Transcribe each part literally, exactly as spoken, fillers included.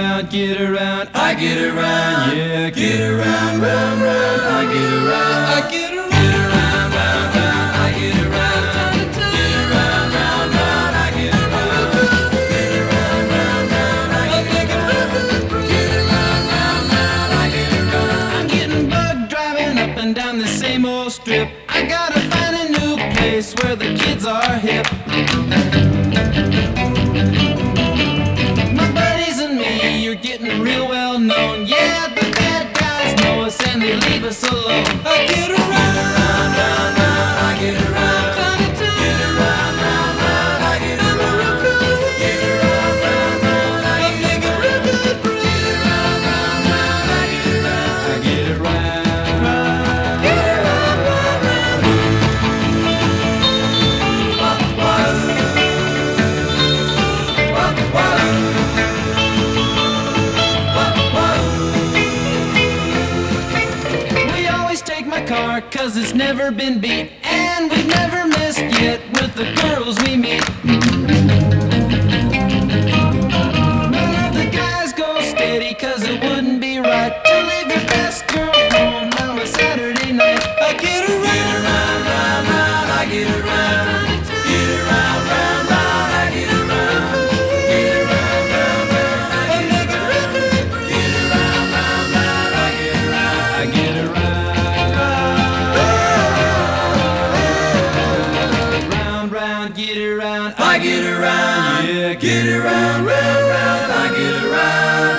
around, get around, I get around, yeah, get around, round, round, I get around, I get around, get around, round, round, I get around, get around, round, round, I get around, get around, round, round, I get around, get around, round, round, I get around. I'm getting bugged driving up and down the same old strip. I gotta find a new place where the kids are hip. Getting real well known, yeah, the bad guys know us and they leave us alone. I get around, round, round, round, I get around, get around, round, round, I get around, get around, round, round, I get around, get around, round, round, I get around, I get around, get around, round, round, wah, wah, wah, wah. Car, cause it's never been beat, and we've never missed yet with the girls we meet. None of the guys go steady, cause it wouldn't be right to leave your best girl home on a Saturday night. I get around, get around, round, round, I get around, get around, round, round, I get around, get around, round, round, I get around, get around, round, round, I get around, I get around. Get around, I get around, yeah, get around, round, round, I get around.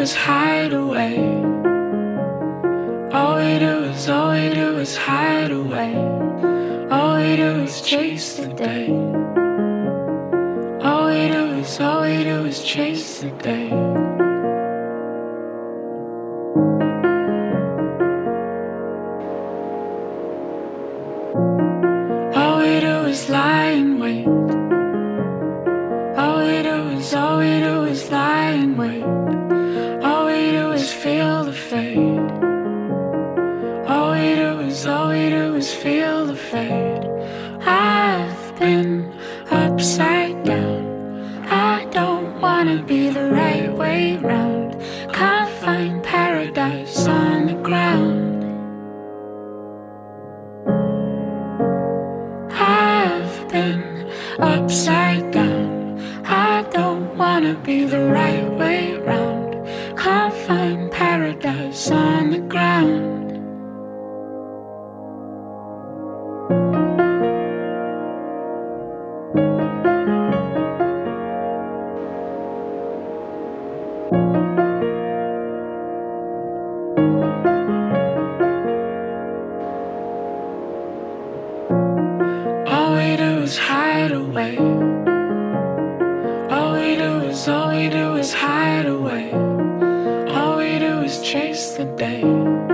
is hide away. All we do is, all we do is hide away. All we do is chase the day. All we do is, all we do is chase the day. All we do is lie in wait. All we do is, all we do is lie and wait. All we do is feel the fade. All we do is, all we do is feel the fade. I've been upside down. I don't wanna be the right way round. Can't find paradise on the ground. I've been upside down. I don't wanna be the right way round. Can't find paradise on the ground. All we do is hide away. All we do is, all we do is hide away. All we do is chase the day.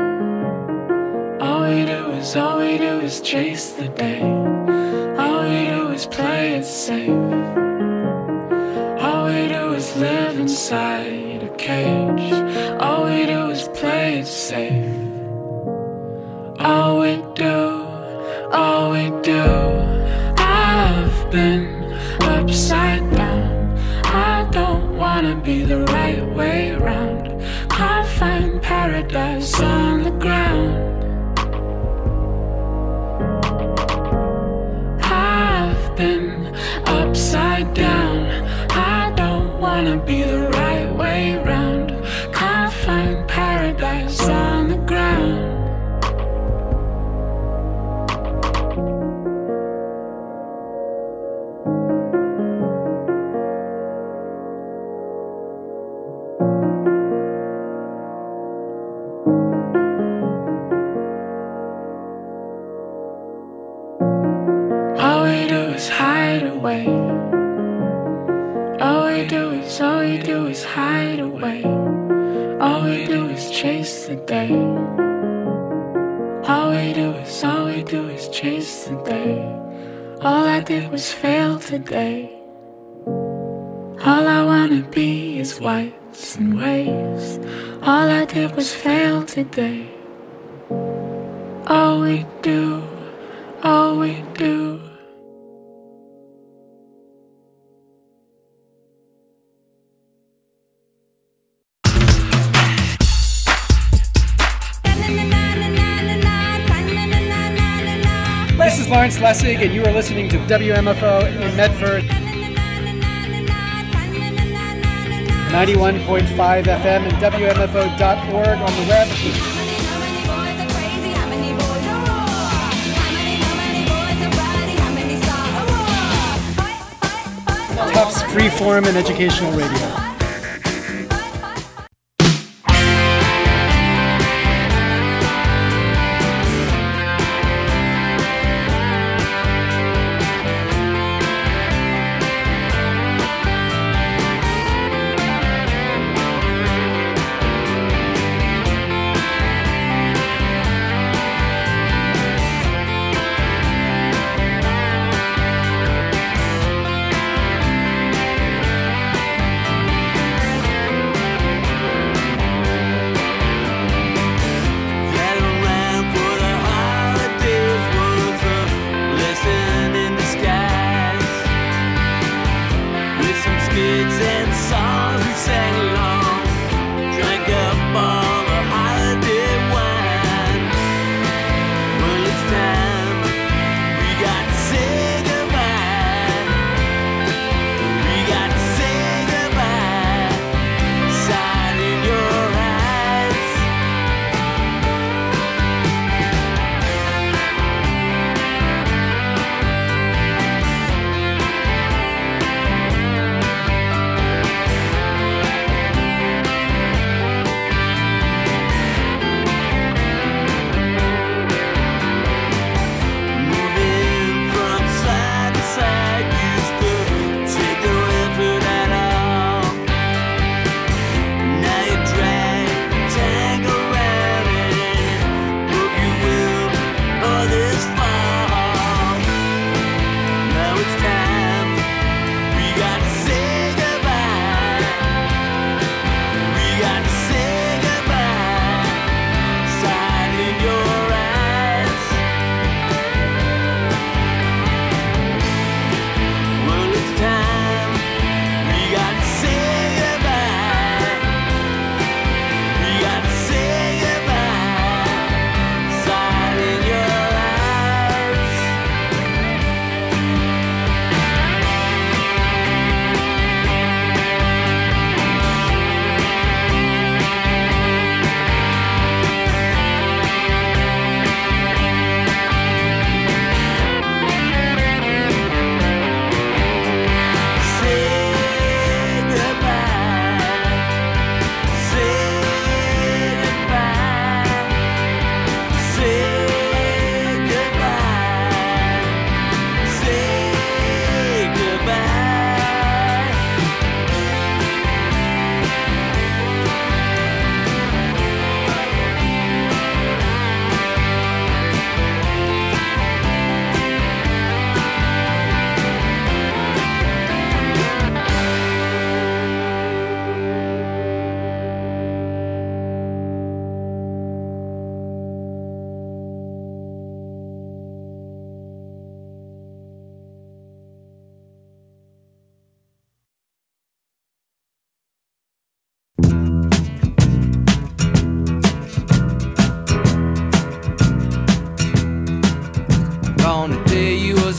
All we do is, all we do is chase the day. All we do is play it safe. All we do is live inside a cage. All we do is play it safe. All we do, all we do. I've been upside down. I don't wanna be the right way round. Can't find paradise on the ground. I've been upside down. I don't wanna be the right way round. Can't find paradise on the ground. All we do is hide away. All we do is, all we do is hide away. All we do is chase the day. All we do is, all we do is chase the day. All I did was fail today. All I wanna be is whites and waves. All I did was fail today. All we do, all we do. This is Lawrence Lessig, and you are listening to W M F O in Medford. ninety-one point five F M and W M F O dot org on the web. Tufts Freeform and Educational Radio.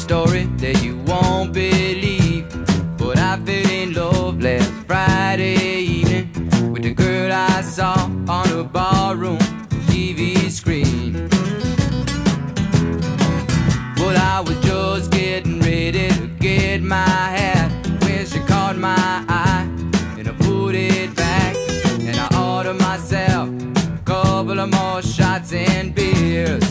story that you won't believe, but I fell in love last Friday evening with the girl I saw on a barroom T V screen. Well, I was just getting ready to get my hat when she caught my eye, and I put it back, and I ordered myself a couple of more shots and beers.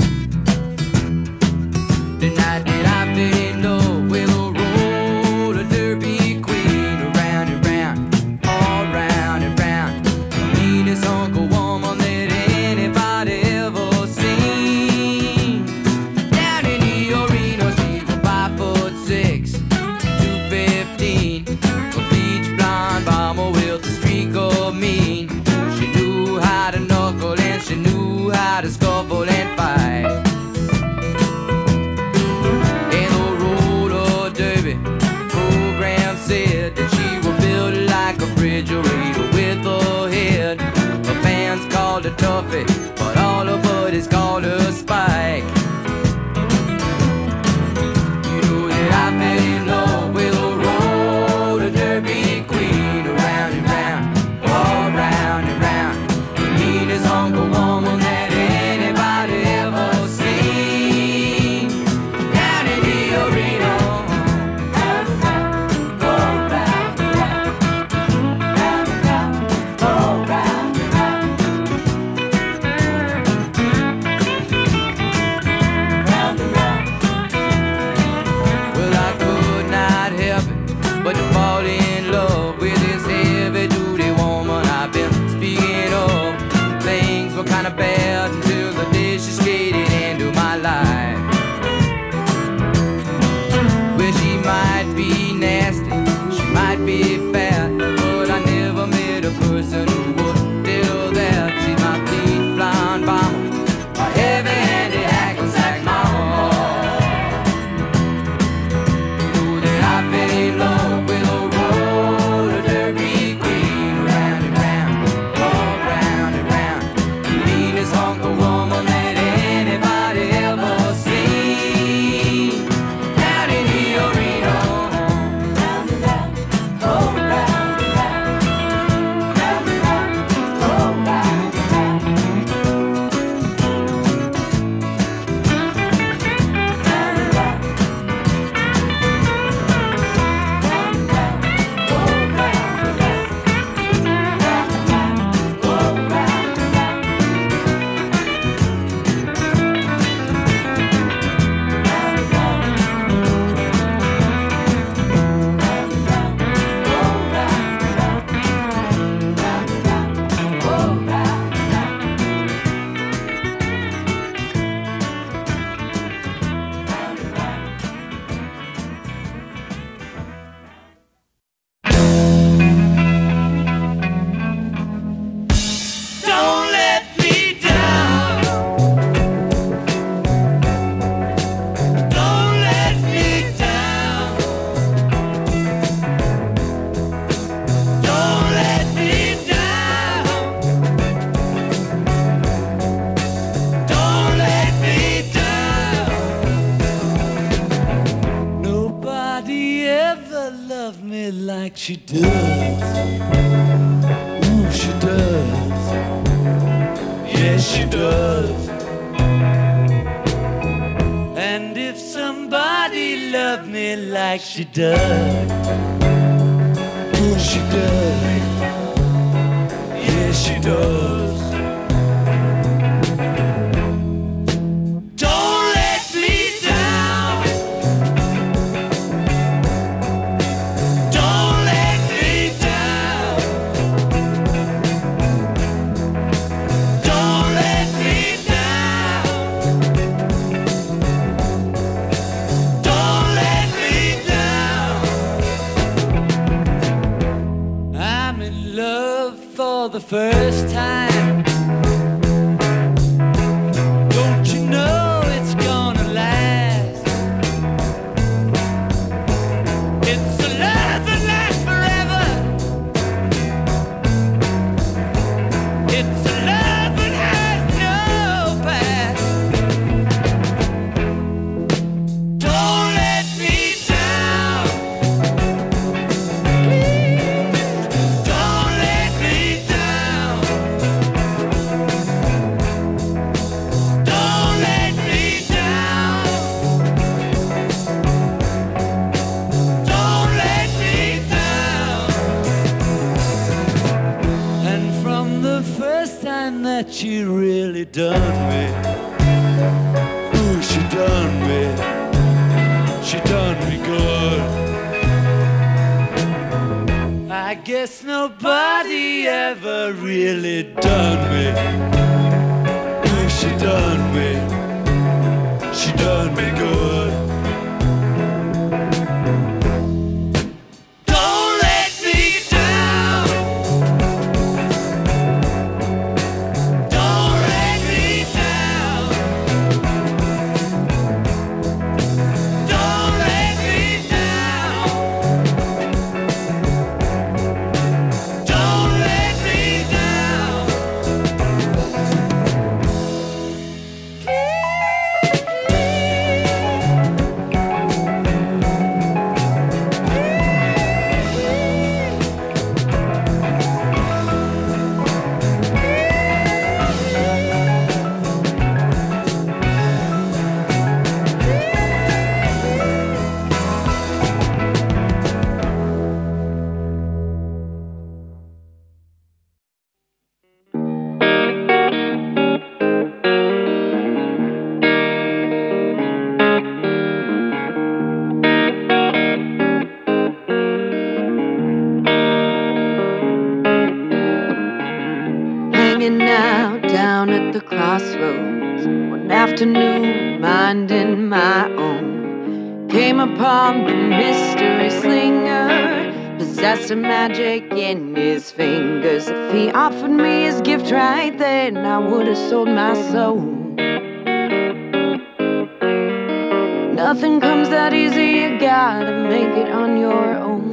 The night that I fell in love with a roller derby queen, around and round, all round and round, the meanest Uncle woman that anybody ever seen. Down in the arena, she was five foot six, two fifteen, a bleach blonde bomber with a streak of mean. She knew how to knuckle and she knew how to scuffle and fight. Said that she was built like a refrigerator with a head. Her fans called her Tuffy, but all her buddies called her Spike. You know that I fell in love with a roller derby queen, around and round, all round and round, the meanest Uncle woman that anybody ever seen. Down in the arena, but to fall in love with this heavy-duty woman I've been speaking of. Things were kind of bad until the day she skated into my life. Well, she might be nasty, she might be fat, but I never met a person who would tell her that. She's my bleach blonde bomber, a heavy-handed hack-and-sack mama. You know that I fell in love she does. Ooh, she does. Yes, she does. And if somebody loved me like she does, ooh, she does. Yes, she does. The first time, don't you know it's gonna last? It's a love that lasts forever. It's a love that has no past. Don't she really done me. Ooh, she done me. She done me good. I guess nobody ever really done me. Ooh, she done me. She done me good. Don't let me down. Don't let me down. Don't let me down. Don't let me down. Hanging out down at the crossroads one afternoon, minding my own. Came upon the mystery slinger, possessed a magic in his fingers. If he offered me his gift right then, I would have sold my soul. Nothing comes that easy, you gotta make it on your own.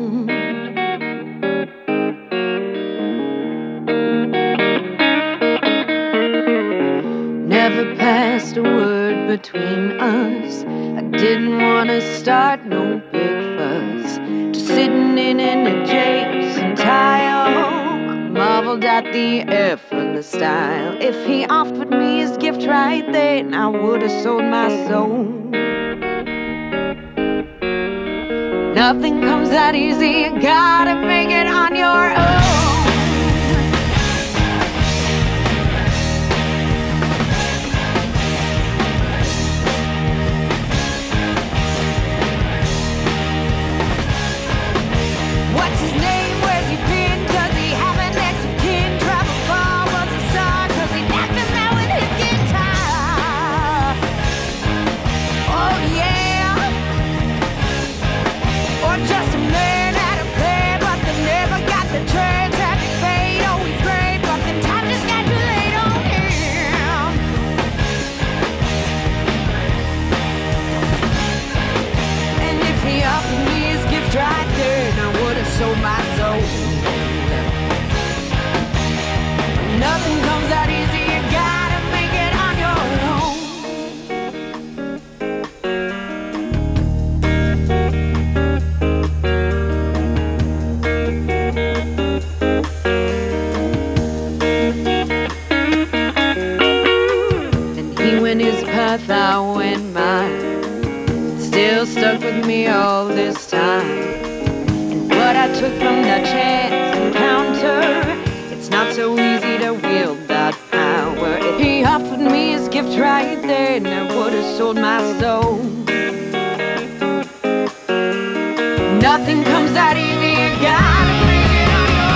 Never passed a word between us. I didn't wanna start no big fuss. Just sitting in an adjacent tile, marveled at the effortless style. If he offered me his gift right then, I would've sold my soul. Nothing comes that easy, you gotta make it on your own. What's his name? Where's he been? Does he have an next of kin? Travel far, was a star, cause he knocked him out with his guitar. Oh yeah. Or just a man had a plan, but they never got the chance. Happy fate, always great, but the time just got too late on him. And if he offered me his gift right there, I would've sold my soul. Nothing comes that easy, you gotta make it on your own. And he went his path, I went mine. Still stuck with me all this time. What I took from that chance encounter, it's not so easy to wield that power. If he offered me his gift right there, I would've sold my soul. Nothing comes that easy, you gotta make it on your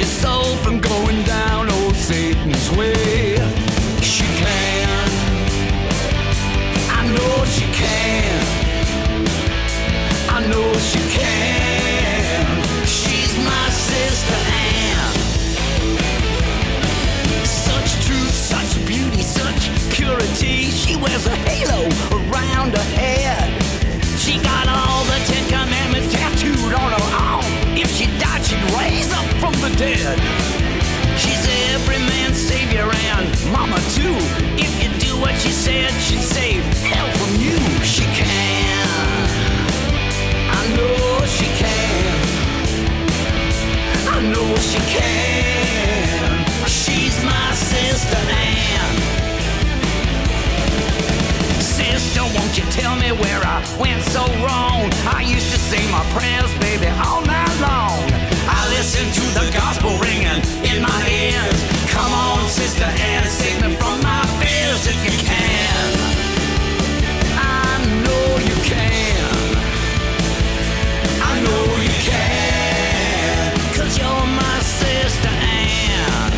soul from going down old Satan's way. She can, I know she can, I know she can. She's my sister Ann. Such truth, such beauty, such purity. She wears a halo around her head. She got all the Ten Commandments tattooed on her arm. If she died, she'd raise up from the dead. She's every man's savior and mama too. If you do what she said, she'd save hell from you. She can, I know she can, I know she can. She's my sister Ann. Sister, won't you tell me where I went so wrong? I used to say my prayers, baby, all night long. I listened to the gospel ringing in my ears. Come on, sister Ann, save me from my fears if you can. I know you can, I know you can, 'cause you're my sister Ann.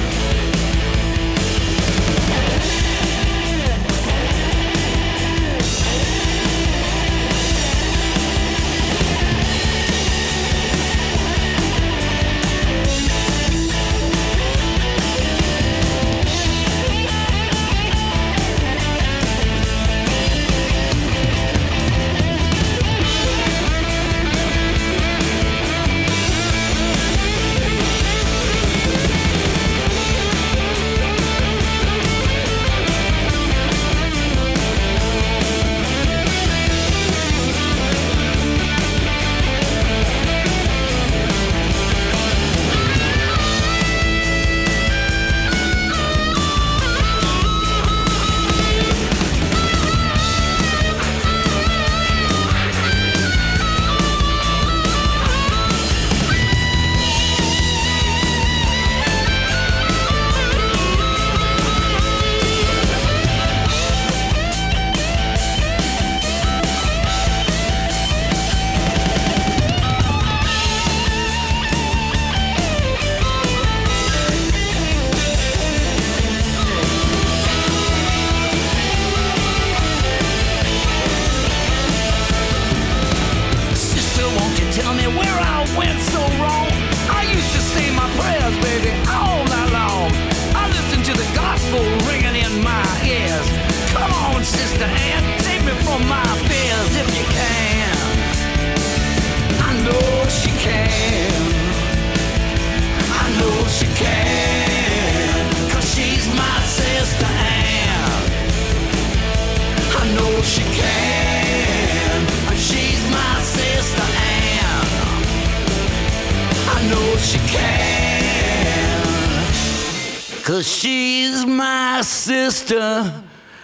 Cause she's my sister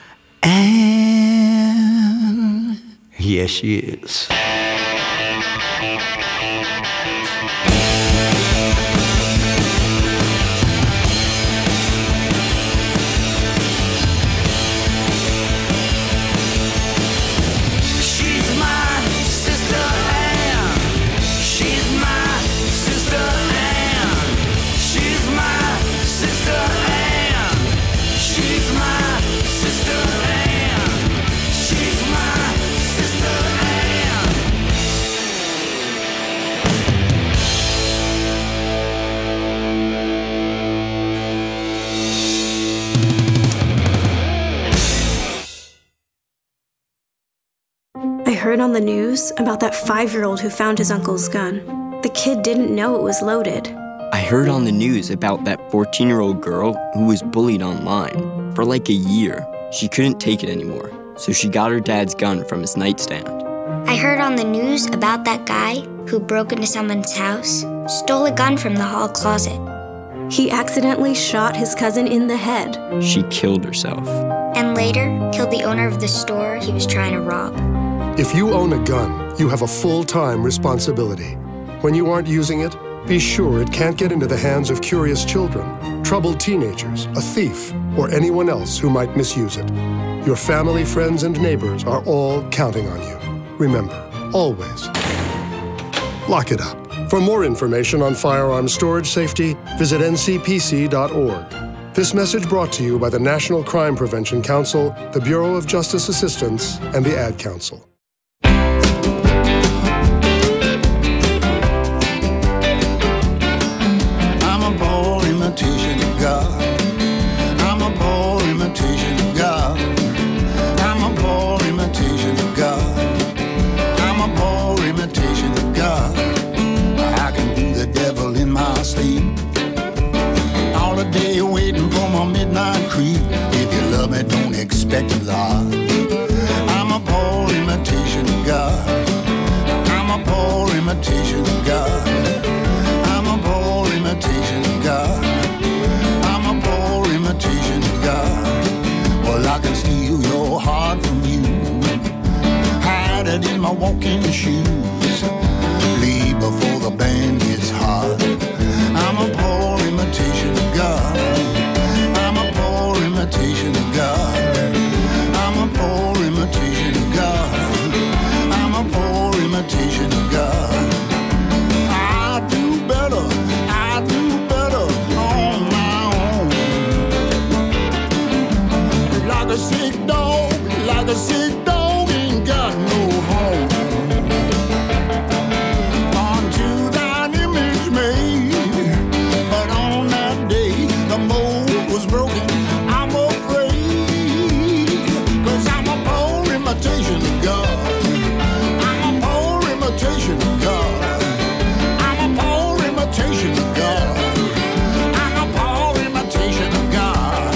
Ann. Yes, she is. I heard on the news about that five-year-old who found his uncle's gun. The kid didn't know it was loaded. I heard on the news about that fourteen-year-old girl who was bullied online. For like a year, she couldn't take it anymore, so she got her dad's gun from his nightstand. I heard on the news about that guy who broke into someone's house, stole a gun from the hall closet. He accidentally shot his cousin in the head. She killed herself. And later, killed the owner of the store he was trying to rob. If you own a gun, you have a full-time responsibility. When you aren't using it, be sure it can't get into the hands of curious children, troubled teenagers, a thief, or anyone else who might misuse it. Your family, friends, and neighbors are all counting on you. Remember, always, lock it up. For more information on firearms storage safety, visit N C P C dot org. This message brought to you by the National Crime Prevention Council, the Bureau of Justice Assistance, and the Ad Council. I'm a poor imitation of God. I'm a poor imitation of God. I'm a poor imitation of God. I'm a poor imitation of God. I can do the devil in my sleep. All the day waiting for my midnight creep. If you love me, don't expect a lot. I'm a poor imitation of God. I'm a poor imitation of God. I'm a poor imitation of God. I'm a poor imitation of God. Well, I can steal your heart from you, hide it in my walking shoes, leave before the band gets hot. I'm a poor imitation of God. I'm a poor imitation of God. I'm a poor imitation of God. I'm a poor imitation of God. I do better, I do better on my own. Like a sick dog, like a sick dog ain't got no home. Unto thine image made, but on that day the mold was broken. I'm afraid, 'cause I'm a poor imitation of God. I'm a poor imitation of God. I'm a poor imitation of God. I'm a poor imitation of God.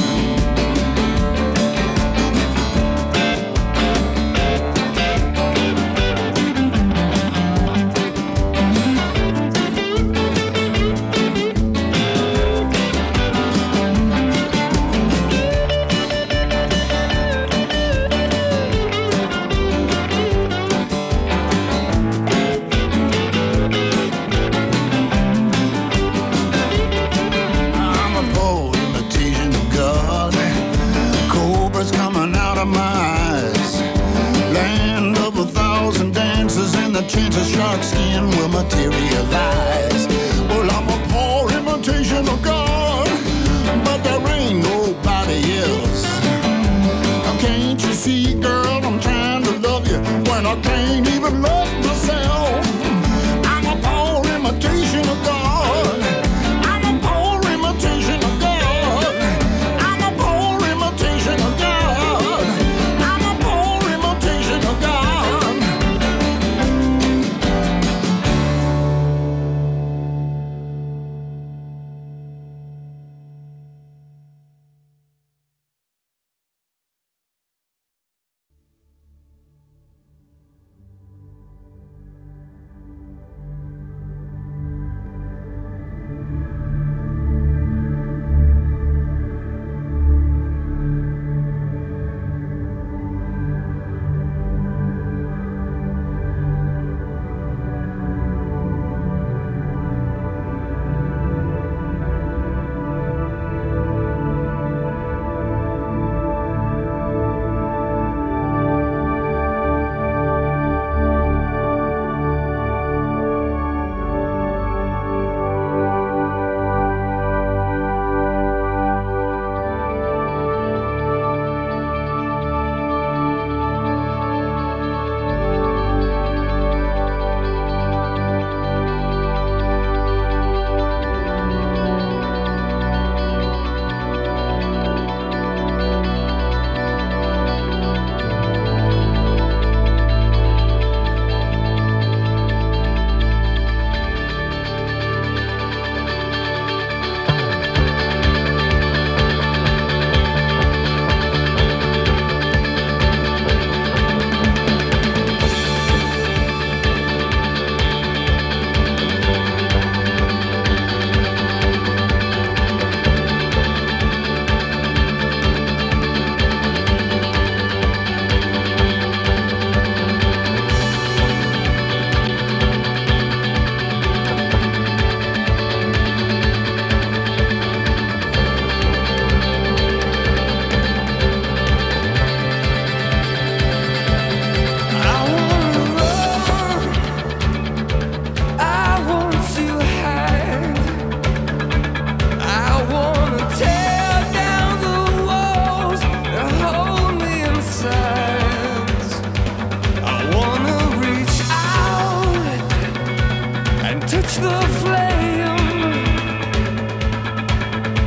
I'm a poor imitation of God. Cobras coming out of my eyes. Land of a thousand dances in the chances shark skin will materialize. Well, I'm a poor imitation of God, but there ain't nobody else. Now, can't you see, girl, I'm trying to love you when I can't even love myself. I'm a poor imitation of God. I'm a poor imitation of God. I'm a poor imitation of God. I'm a poor imitation of God.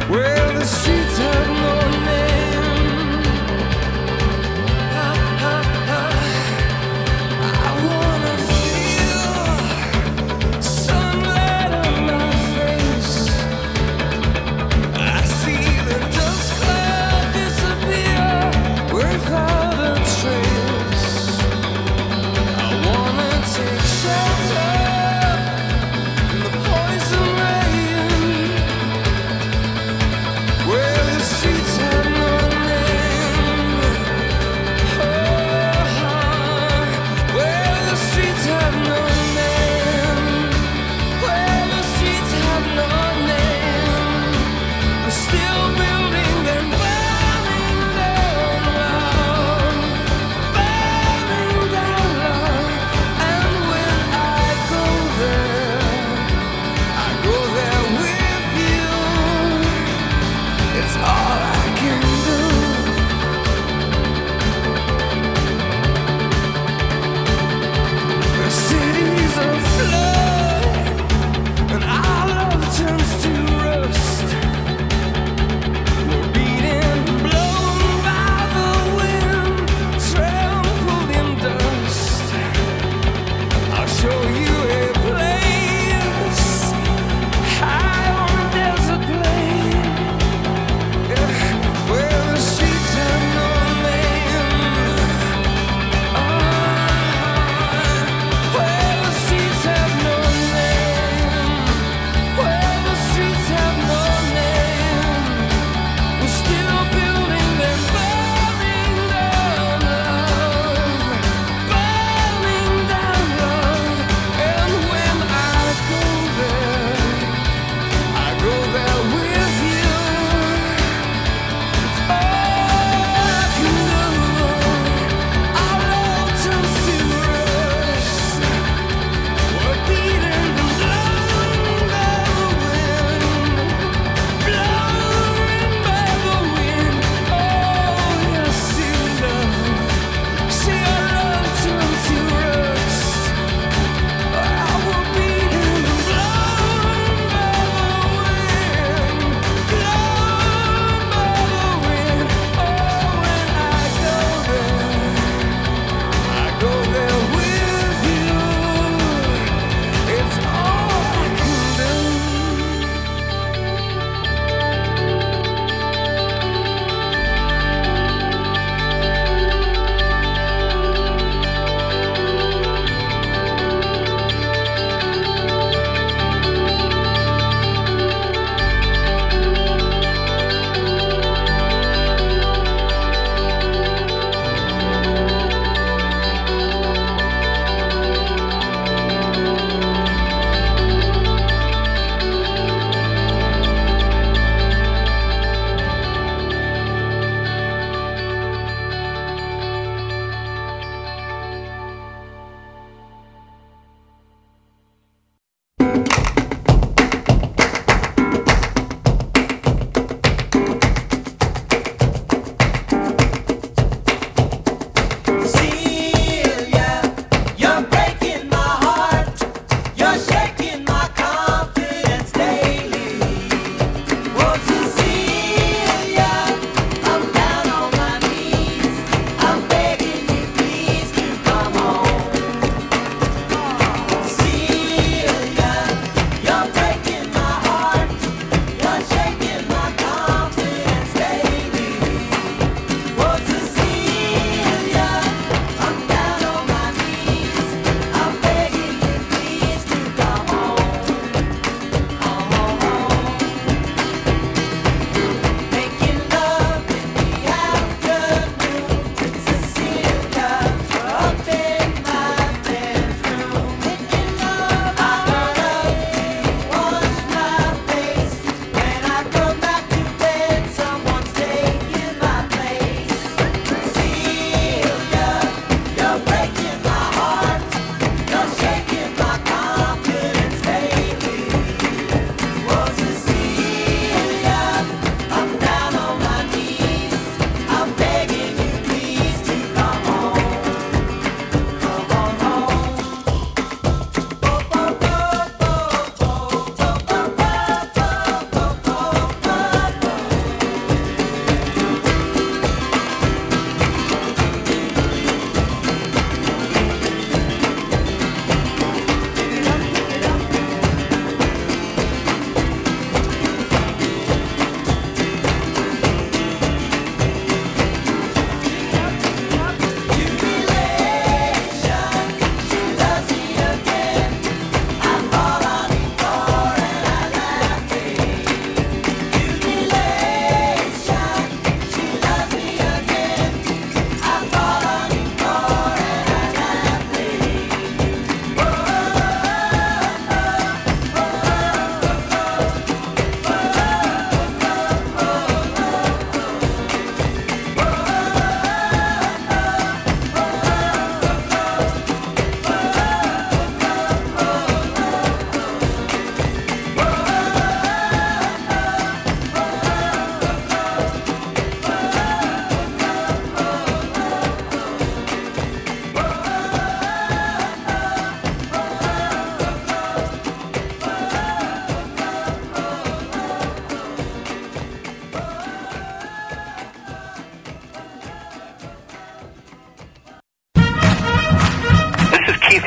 Well, the streets have no name. I, I, I, I wanna feel sunlight on my face. I see the dust cloud disappear without a trace. I wanna take shelter from the poison rain. Well,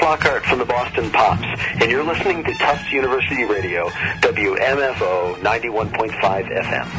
Lockhart from the Boston Pops, and you're listening to Tufts University Radio, W M F O ninety-one point five F M.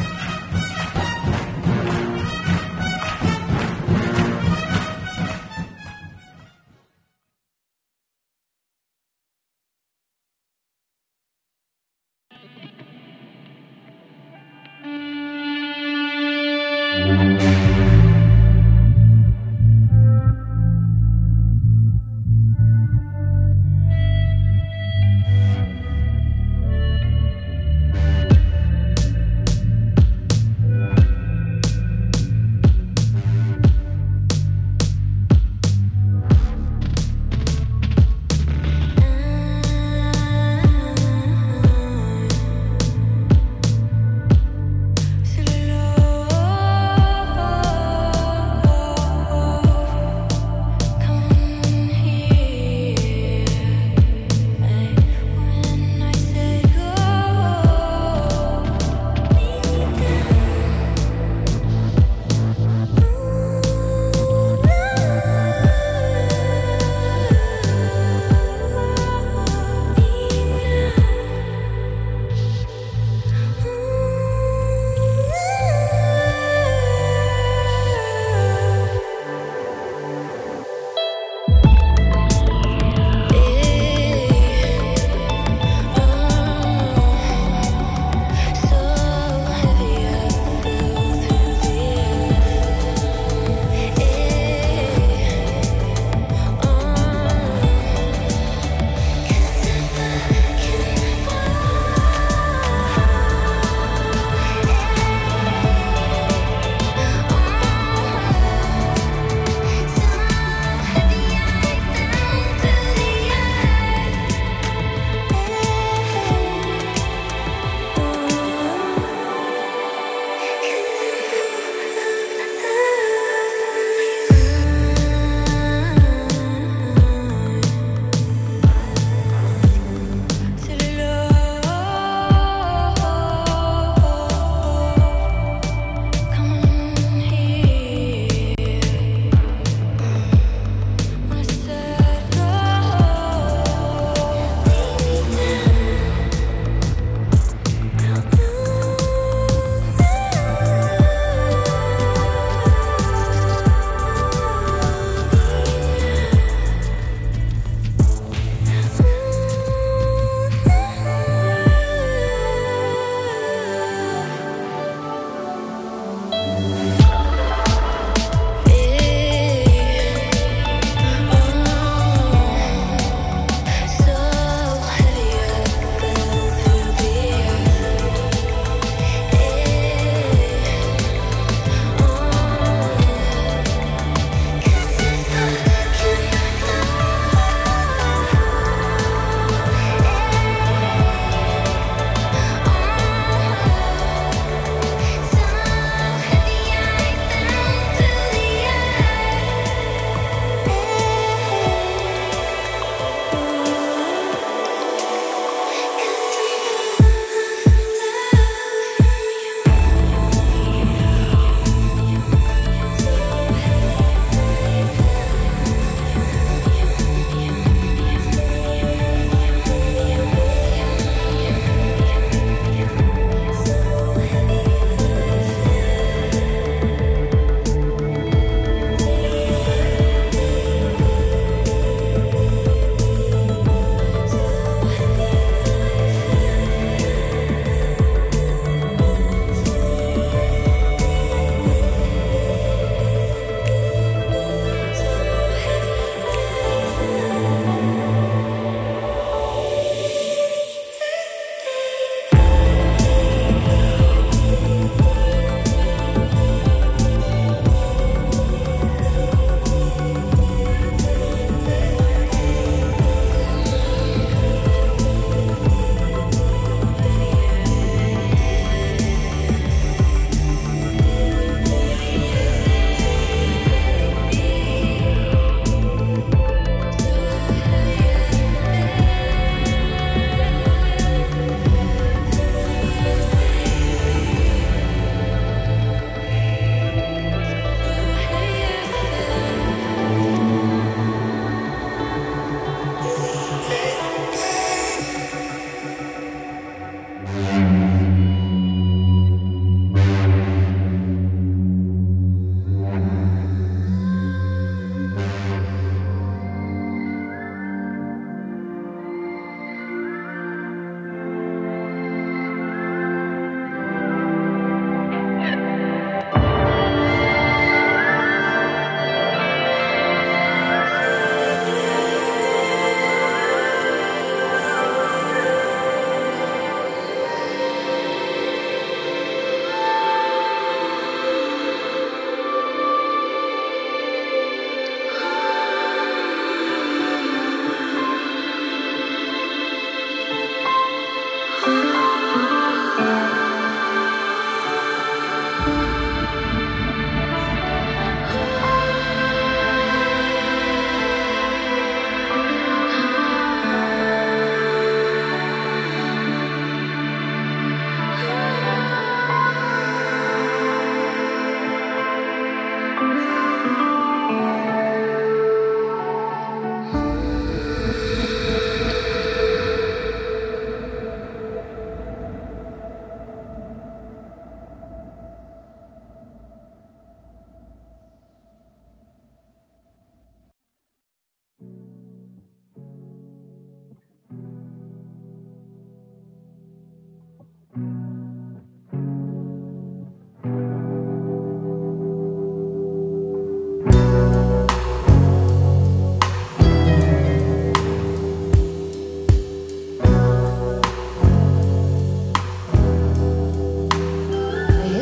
Oh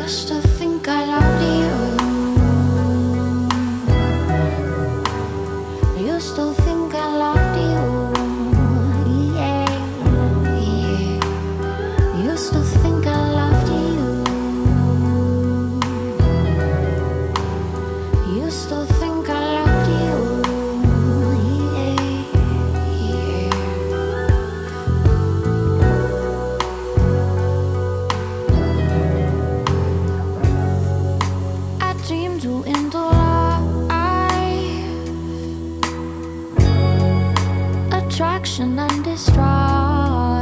used to think I loved you. Used to think I loved you. Yeah, yeah. Used to think I loved you. Used to think I loved you. Yeah, yeah. I dreamed you into life, attraction and distrust,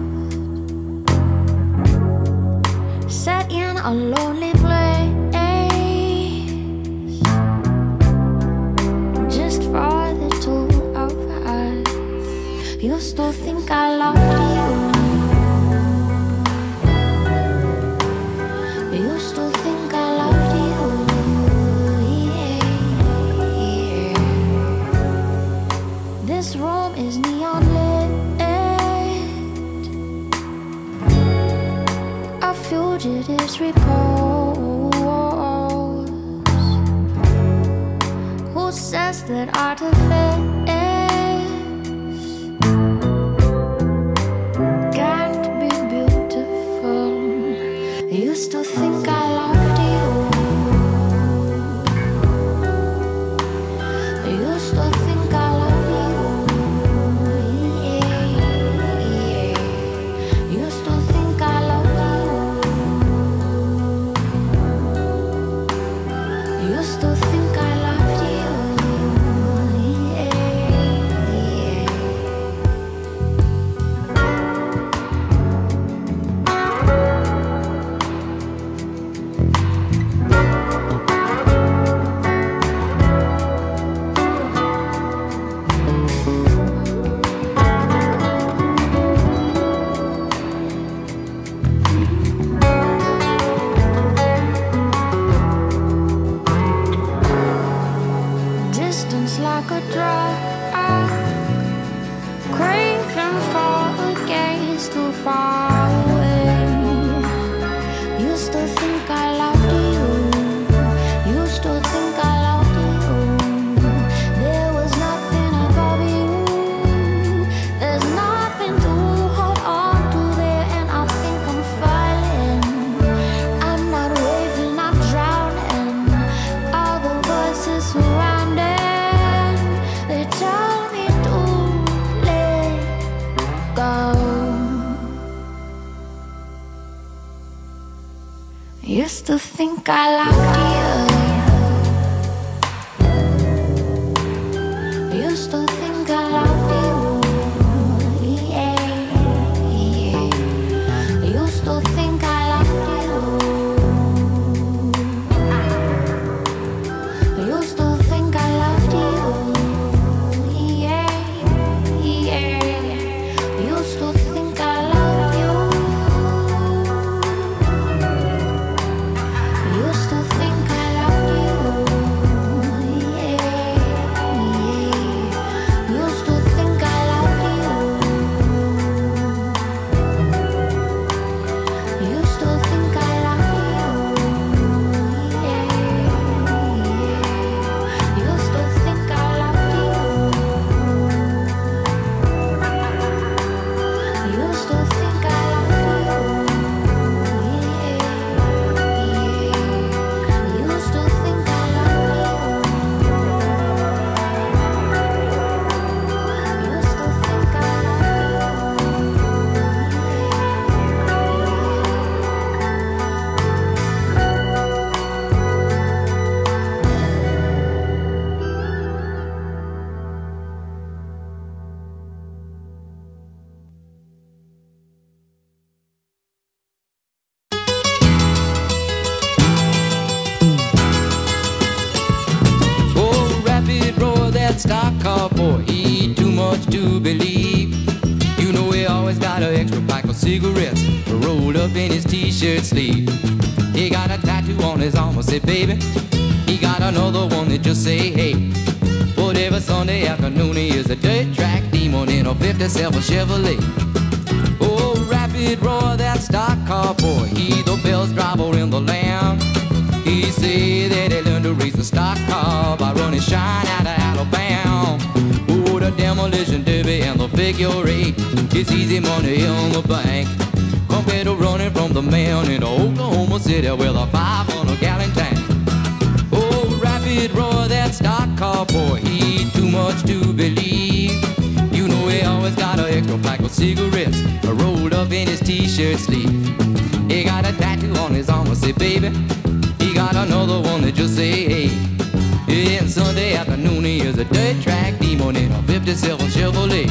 set in a lonely place, just for the two of us. Used to think I loved you. Used to think I loved you. Yeah, yeah. This room is neon lit, a fugitive's repose. Who says that artifice can't be beautiful? Used to think I loved you. Used to think I loved you. Yeah, yeah. Used to think I loved you. Used to think I loved you. Yeah, yeah. Distance like a drug, craving for a gaze too far away. Used to think I loved you. Used to think I loved you. There was nothing above you. There's nothing to hold on to there, and I think I'm falling. I'm not waving, I'm drowning. All the voices surrounding, they tell me to let go. Used to think I loved you. Used to think I loved you. Yeah, yeah. Used to think I loved you. Used to think I loved you. Yeah, yeah. Used to think I loved you. Used to think I loved you. Yeah, yeah. Used to think I loved you. Used to think I loved you. Yeah, yeah. Used to think I loved you. Used to think I loved you. Yeah, yeah. Used to think I loved you. Used to think I Oh, rapid roar, that stock car boy, he ain't too much to believe. You know he always got an extra pack of cigarettes rolled up in his t-shirt sleeve. He got a tattoo on his arm, I say, baby. He got another one that just say, hey. Whatever Sunday afternoon, he is a dirt track demon in a fifty-seven Chevrolet. Oh, rapid roar, that stock car boy, he the best driver in the land. money shine out of Alabama. Oh, the demolition derby and the figure eight. It's easy money on the bank. Compared to running from the man in Oklahoma City with a five hundred gallon tank. Oh, rapid roar, that stock car boy, he ain't too much to believe. You know he always got an extra pack of cigarettes rolled up in his t-shirt sleeve. He got a tattoo on his arm, I say, baby. He got another one that just say, hey. And Sunday afternoon he is a dirt track demon in a fifty-seven Chevrolet.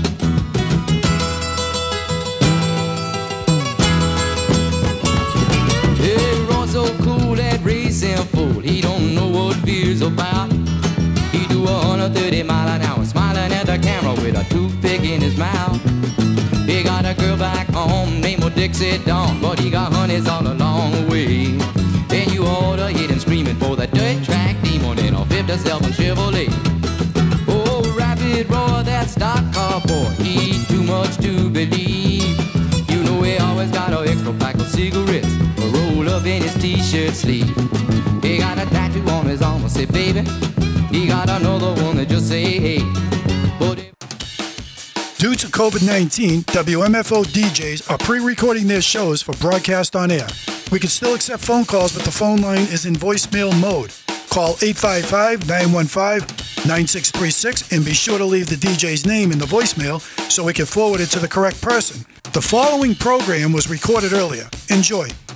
He runs so cool, that racing fool, he don't know what fear's about. He do a one hundred thirty mile an hour, smiling at the camera with a toothpick in his mouth. He got a girl back home named Dixie Dawn, but he got honeys all along the way. And you ought to hear him screaming for the dirt track demon in a fifty-seven Chevrolet. Oh, rapid roar, that stock car boy, he ain't too much to believe. You know he always got an extra pack of cigarettes rolled up in his t-shirt sleeve. He got a tattoo on his arm, I say, baby. He got another one that just say, hey. But if Due to COVID nineteen, W M F O D Js are pre-recording their shows for broadcast on air. We can still accept phone calls, but the phone line is in voicemail mode. Call eight five five, nine one five, nine six three six and be sure to leave the D J's name in the voicemail so we can forward it to the correct person. The following program was recorded earlier. Enjoy.